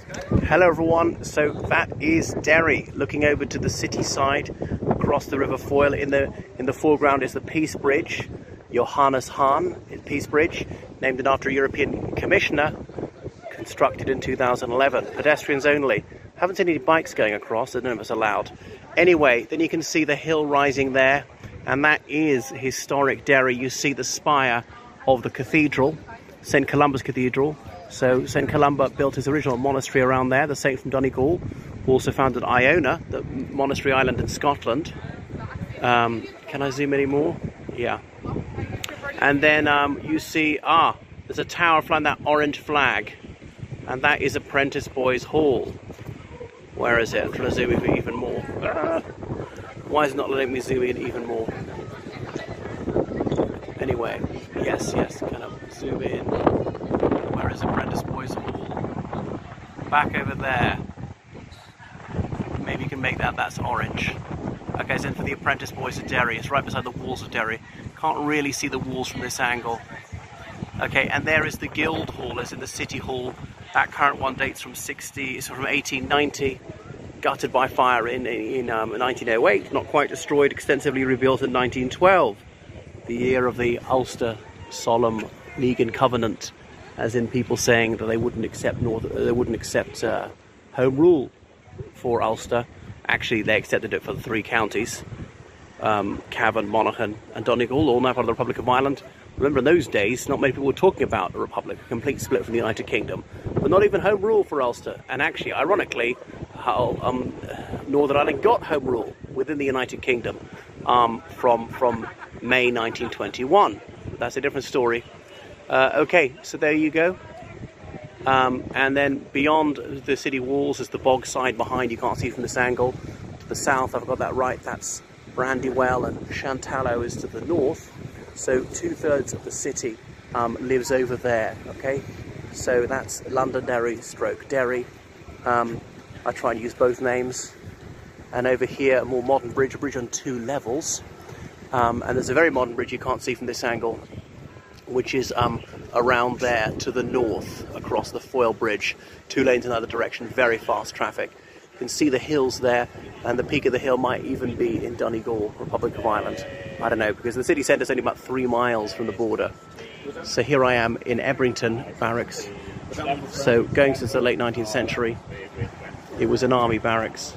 Hello everyone, so that is Derry, looking over to the city side, across the River Foyle. In the foreground is the Peace Bridge, Johannes Hahn Peace Bridge, named after a European commissioner, constructed in 2011. Pedestrians only. Haven't seen any bikes going across, so none of us allowed. Anyway, then you can see the hill rising there, and that is historic Derry. You see the spire of the cathedral, St Columba's Cathedral. So St Columba built his original monastery around there, the saint from Donegal, who also founded Iona, the monastery island in Scotland. Can I zoom any more? Yeah. And then you see, there's a tower flying that orange flag, and that is Apprentice Boys Hall. Where is it? I'm trying to zoom in even more. Why is it not letting me zoom in even more? Anyway, yes, kind of zoom in. Where is Apprentice Boys Hall? Back over there. Maybe you can make that's orange. Okay, so for the Apprentice Boys of Derry, it's right beside the walls of Derry. Can't really see the walls from this angle. Okay, and there is the Guild Hall, as in the City Hall. That current one dates from 1890, gutted by fire in 1908, not quite destroyed, extensively rebuilt in 1912, the year of the Ulster Solemn League and Covenant, as in people saying that they wouldn't accept home rule for Ulster. Actually, they accepted it for the three counties, Cavan, Monaghan and Donegal, all now part of the Republic of Ireland. Remember, in those days, not many people were talking about a republic, a complete split from the United Kingdom, but not even home rule for Ulster. And actually, ironically, Northern Ireland got home rule within the United Kingdom from May 1921. But that's a different story. Okay, so there you go. And then beyond the city walls is the bog side behind. You can't see from this angle. To the south, I've got that right, that's Brandywell, and Shantallow is to the north. So 2/3 of the city lives over there, okay? So that's Londonderry stroke Derry. I try and use both names. And over here, a more modern bridge, a bridge on 2 levels. And there's a very modern bridge you can't see from this angle, which is around there to the north, across the Foyle Bridge. 2 lanes in either direction, very fast traffic. You can see the hills there, and the peak of the hill might even be in Donegal, Republic of Ireland. I don't know, because the city centre is only about 3 miles from the border. So here I am in Ebrington Barracks. So going since the late 19th century, it was an army barracks.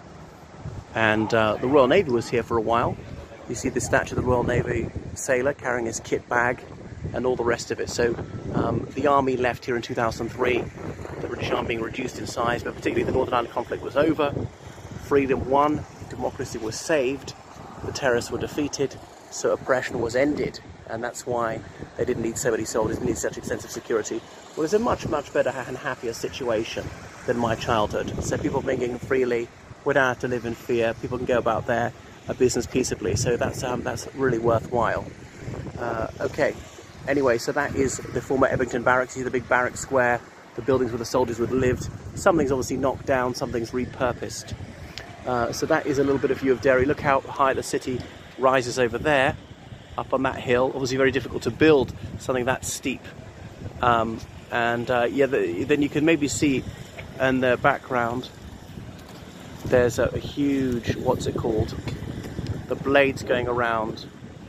And the Royal Navy was here for a while. You see the statue of the Royal Navy sailor carrying his kit bag and all the rest of it. So the army left here in 2003, the British Army being reduced in size, but particularly the Northern Ireland conflict was over. Freedom won, democracy was saved, the terrorists were defeated, so oppression was ended. And that's why they didn't need so many soldiers, didn't need such extensive security. Well, it's a much, much better and happier situation than my childhood. So people mingling freely, we don't have to live in fear, people can go about their business peaceably. So that's really worthwhile. Okay. Anyway, so that is the former Ebrington Barracks. You see the big barrack square, the buildings where the soldiers would have lived. Something's obviously knocked down, something's repurposed. So that is a little bit of view of Derry. Look how high the city rises over there, up on that hill. Obviously very difficult to build something that steep. Then you can maybe see in the background, there's a huge, what's it called? The blades going around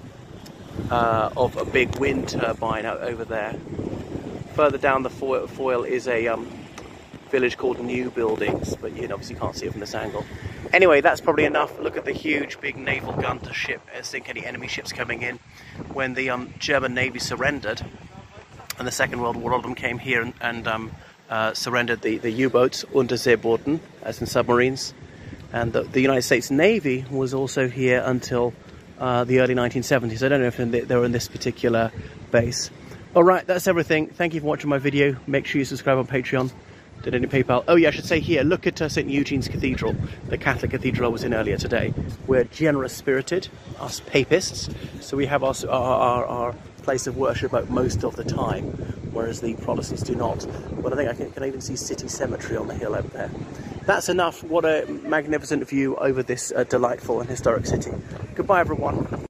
of a big wind turbine out over there. Further down the Foyle is a village called New Buildings, but you obviously can't see it from this angle. Anyway, that's probably enough. Look at the huge big naval gunter ship, sink any enemy ships coming in. When the German Navy surrendered and the Second World War, all of them came here and surrendered the U-boats, Unterseebooten, as in submarines. And the United States Navy was also here until the early 1970s. I don't know if they were in this particular base. Alright, that's everything. Thank you for watching my video. Make sure you subscribe on Patreon. Did any PayPal? Oh yeah, I should say here, look at St Eugene's Cathedral, the Catholic cathedral I was in earlier today. We're generous spirited, us papists, so we have our place of worship out most of the time, whereas the Protestants do not. But I think I can even see City Cemetery on the hill over there. That's enough. What a magnificent view over this delightful and historic city. Goodbye everyone.